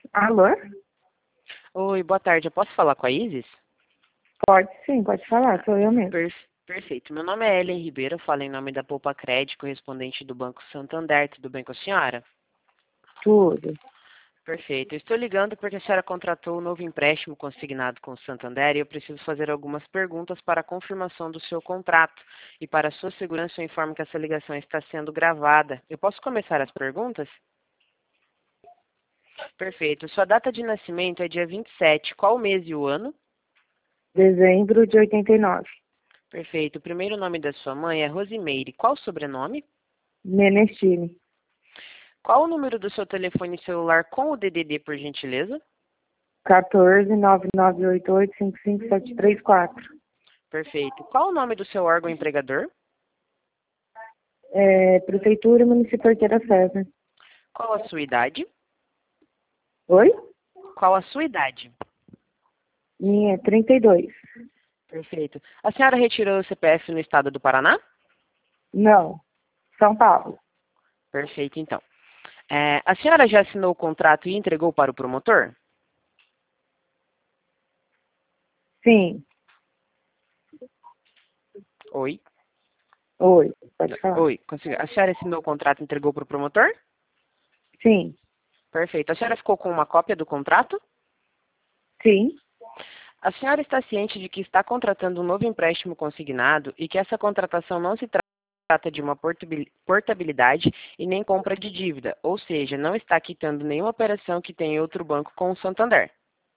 Alô? Oi, boa tarde. Eu posso falar com a Isis? Pode sim, pode falar, sou eu mesmo. Perfeito. Meu nome é Ellen Ribeiro, eu falo em nome da Poupa Crédito, correspondente do Banco Santander. Tudo bem com a senhora? Tudo. Perfeito. Eu estou ligando porque a senhora contratou um novo empréstimo consignado com o Santander e eu preciso fazer algumas perguntas para a confirmação do seu contrato. E para a sua segurança, eu informo que essa ligação está sendo gravada. Eu posso começar as perguntas? Perfeito. Sua data de nascimento é dia 27. Qual o mês e o ano? Dezembro de 89. Perfeito. O primeiro nome da sua mãe é Rosimeire. Qual o sobrenome? Menestini. Qual o número do seu telefone celular com o DDD, por gentileza? 14 998855734. Perfeito. Qual o nome do seu órgão empregador? Prefeitura Municipal Arqueira César. Qual a sua idade? Oi? Qual a sua idade? Minha, 32. Perfeito. A senhora retirou o CPF no estado do Paraná? Não. São Paulo. Perfeito, então. A senhora já assinou o contrato e entregou para o promotor? Sim. Oi? Oi, pode falar. Oi, conseguiu. A senhora assinou o contrato e entregou para o promotor? Sim. Perfeito. A senhora ficou com uma cópia do contrato? Sim. A senhora está ciente de que está contratando um novo empréstimo consignado e que essa contratação não se trata de uma portabilidade e nem compra de dívida, ou seja, não está quitando nenhuma operação que tem em outro banco com o Santander.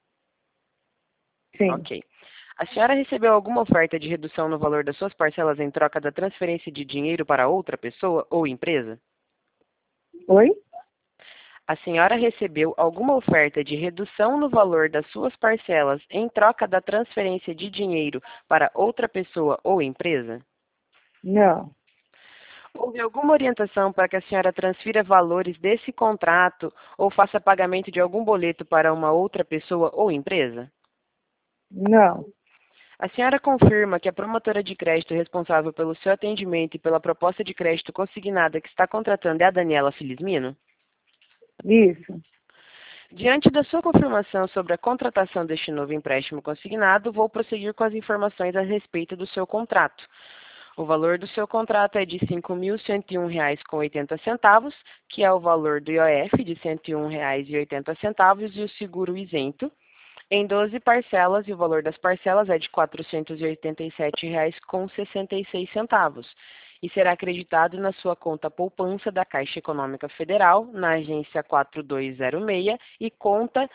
Sim. Ok. A senhora recebeu alguma oferta de redução no valor das suas parcelas em troca da transferência de dinheiro para outra pessoa ou empresa? Oi? A senhora recebeu alguma oferta de redução no valor das suas parcelas em troca da transferência de dinheiro para outra pessoa ou empresa? Não. Houve alguma orientação para que a senhora transfira valores desse contrato ou faça pagamento de algum boleto para uma outra pessoa ou empresa? Não. A senhora confirma que a promotora de crédito responsável pelo seu atendimento e pela proposta de crédito consignada que está contratando é a Daniela Filismino? Isso. Diante da sua confirmação sobre a contratação deste novo empréstimo consignado, vou prosseguir com as informações a respeito do seu contrato. O valor do seu contrato é de R$ 5.101,80, que é o valor do IOF de R$ 101,80 e o seguro isento, em 12 parcelas, e o valor das parcelas é de R$ 487,66, e será acreditado na sua conta poupança da Caixa Econômica Federal, na agência 4206 e conta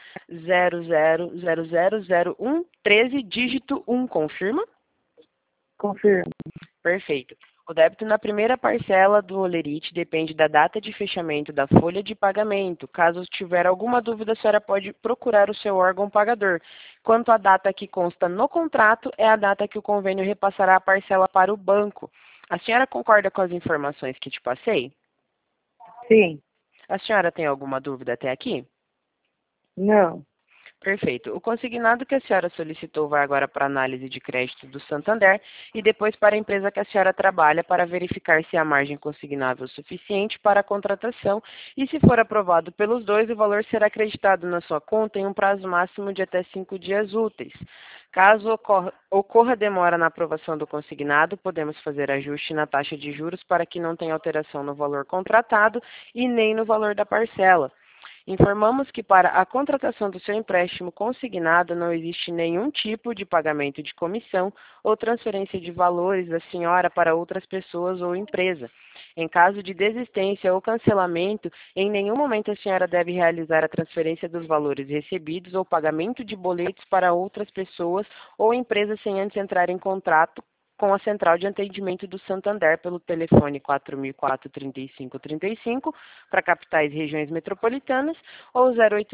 00000113, dígito 1, confirma? Confirmo. Perfeito. O débito na primeira parcela do Olerite depende da data de fechamento da folha de pagamento. Caso tiver alguma dúvida, a senhora pode procurar o seu órgão pagador. Quanto à data que consta no contrato, é a data que o convênio repassará a parcela para o banco. A senhora concorda com as informações que te passei? Sim. A senhora tem alguma dúvida até aqui? Não. Perfeito. O consignado que a senhora solicitou vai agora para a análise de crédito do Santander e depois para a empresa que a senhora trabalha para verificar se há margem consignável suficiente para a contratação e, se for aprovado pelos dois, o valor será acreditado na sua conta em um prazo máximo de até 5 dias úteis. Caso ocorra demora na aprovação do consignado, podemos fazer ajuste na taxa de juros para que não tenha alteração no valor contratado e nem no valor da parcela. Informamos que para a contratação do seu empréstimo consignado não existe nenhum tipo de pagamento de comissão ou transferência de valores da senhora para outras pessoas ou empresa. Em caso de desistência ou cancelamento, em nenhum momento a senhora deve realizar a transferência dos valores recebidos ou pagamento de boletos para outras pessoas ou empresas sem antes entrar em contrato com a Central de Atendimento do Santander pelo telefone 4004-3535 para capitais e regiões metropolitanas ou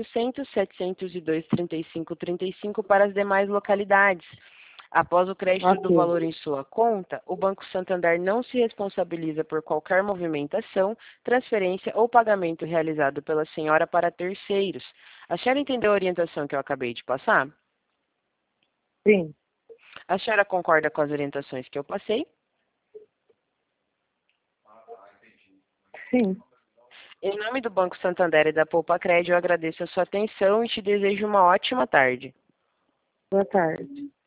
0800-702-3535 para as demais localidades. Após o crédito do Ok. valor em sua conta, o Banco Santander não se responsabiliza por qualquer movimentação, transferência ou pagamento realizado pela senhora para terceiros. A senhora entendeu a orientação que eu acabei de passar? Sim. A senhora concorda com as orientações que eu passei? Sim. Em nome do Banco Santander e da Poupa Cred, eu agradeço a sua atenção e te desejo uma ótima tarde. Boa tarde.